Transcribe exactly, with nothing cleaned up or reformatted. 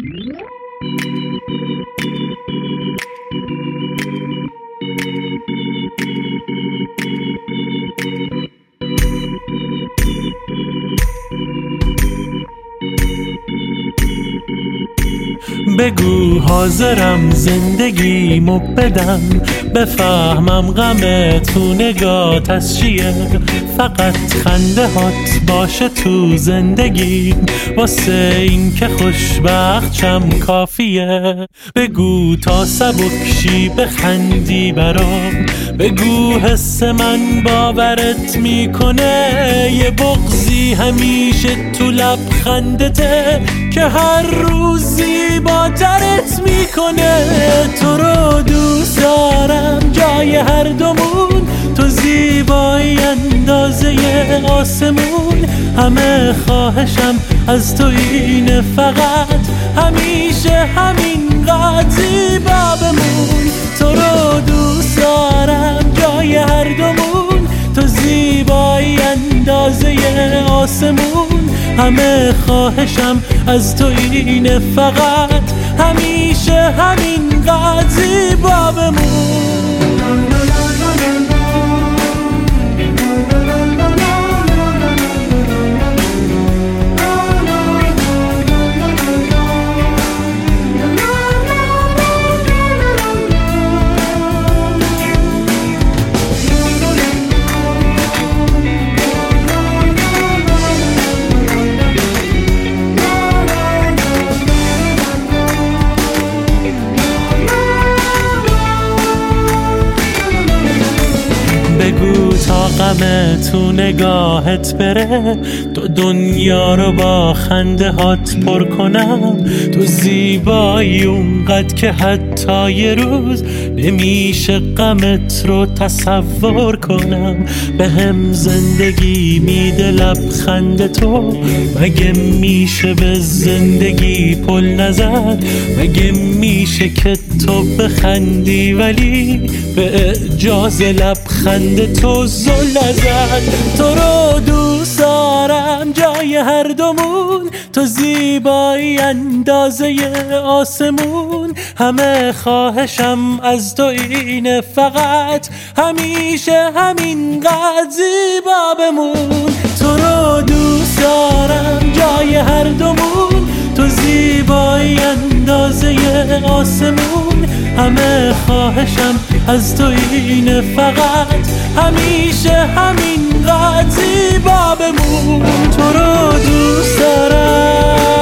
بگو حاضرم زندگیمو بدم، بفهمم غم تو نگات از چیه. فقط خنده هات باشه تو زندگیم، واسه این که خوشبخت شم کافیه. بگو تا سبکشی بخندی برام، بگو حس من باورت میکنه. یه بغضی همیشه تو لبخندته که هر روزی با ترت میکنه. تو رو دوست دارم جای هر دومون، تو زیبایی اندازه آسمون. همه خواهشم از تو اینه، فقط همیشه همینقدر زیبا بمون. تو رو دوست دارم جای هر دومون، تو زیبایی اندازه آسمون. همه خواهشم از تو اینه، فقط همیشه همینقدر زیبا بمون. بگو تا غم تو نگاهت بره، تو دنیا رو با خنده هات پر کنم. تو زیبایی اونقدر که حتی یه روز نمیشه غمت رو تصور کنم. به هم زندگی میده لبخند تو، مگه میشه به زندگی پل نزد؟ مگه میشه که تو بخندی ولی به اجاز لبخند تو زل نزد؟ تو رو دوست دارم جای هر دومون، تو زیبایی اندازه آسمون. همه خواهشم از تو اینه، فقط همیشه همینقدر زیبا بمون. تو رو دوست دارم جای هر دومون، تو زیبایی اندازه آسمون. همه خواهشم از تو اینه، فقط همیشه همینقدر زیبا بمون. تو رو دوست دارم.